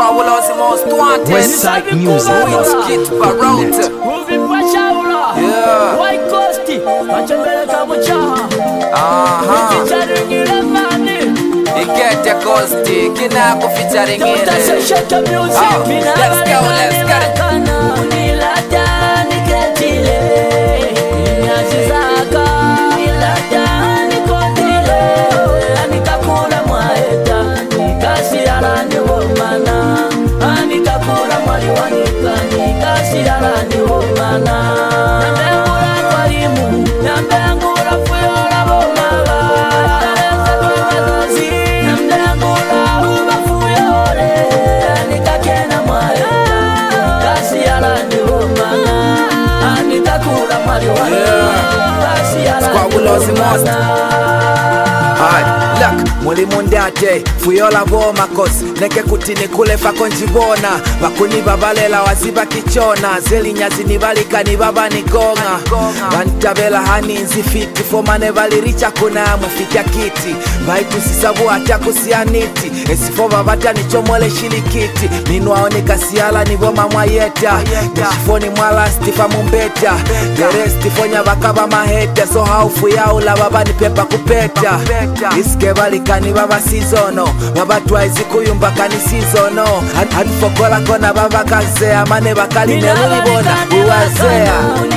Squabble was the most wanted. Westside Music. Skit Barota. Yeah. White Coasty, Machambele Kabucha. Ikete Coasty, Kinako featuring in it. Let's go, let's get it. Muli mundate fuyola voma kosi neke kutini kule fako njibona bakuni babalela waziba kichona zeli nyazi nibalika nibaba nigonga bantabela hani nzifiti fomane baliricha kuna mufitya kiti baitu sisabu atya kusianiti esifo babata nichomole shilikiti minwaonika siala niboma mwayeta nishifoni mwala stifa mumbeta dere stifonya bakaba maheta so haufu yaula baba nipepa kupeta iske balika ni baba sizono baba twice kuyumba kani sizono hadifokola kona baba kaze amane bakali nelibona uwazea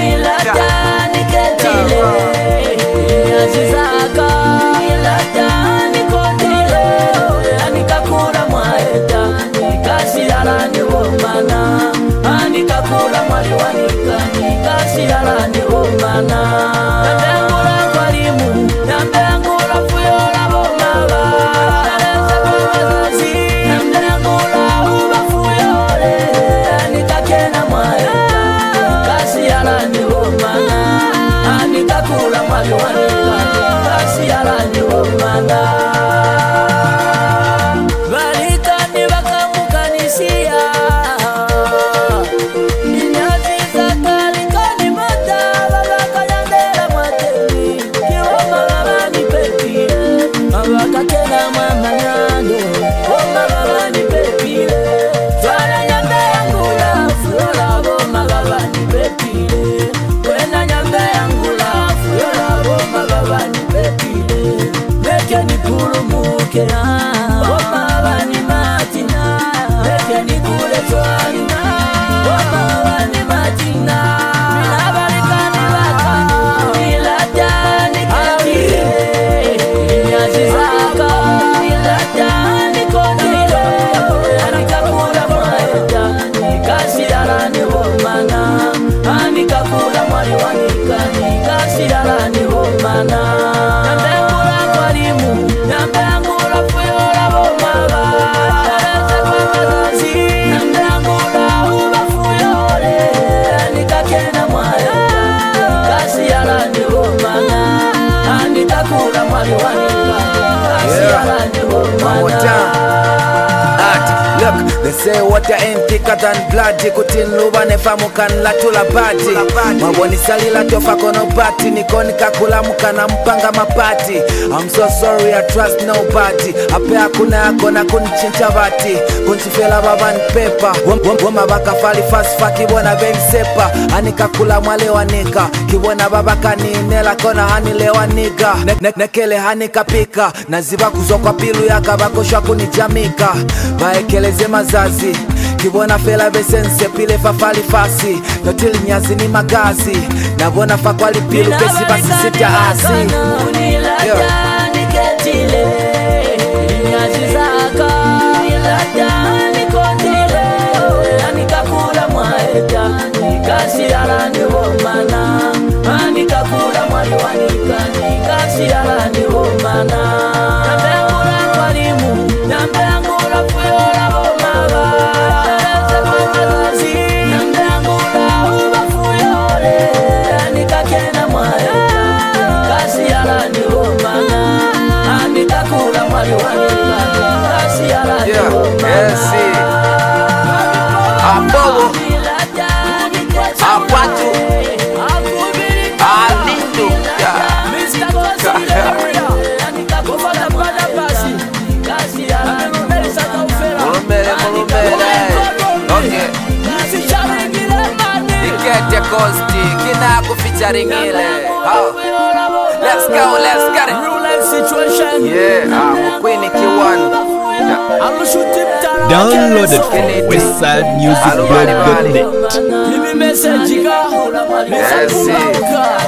They say water ain't thicker than blood. Kutin luba nefamu kan latula bati maboni salila tofa kono bati nikoni kakula mukana mpanga mapati. I'm so sorry I trust nobody. Ape hakuna akona kunichincha bati kunchifela baba nipepa woma baka fali fast fa kibona ben sepa anikakula mwale wanika kibona baba kaninela kona hanilewa niga nekele hanikapika naziba kuzokwa pilu yakabakoshwa kunijamika baekeleze mazazi kibona fela besense pile fafali fasi notili nyazi ni magazi nabona fakwali pilu pesi basi sita asi Nikakula Ghosti, Kinako featuring Ile. Let's go, let's get it. Real life situation. Yeah, Queen K1. I'm a shooting down. Downloaded from westsidemusicblog.net. Give me message, Yes,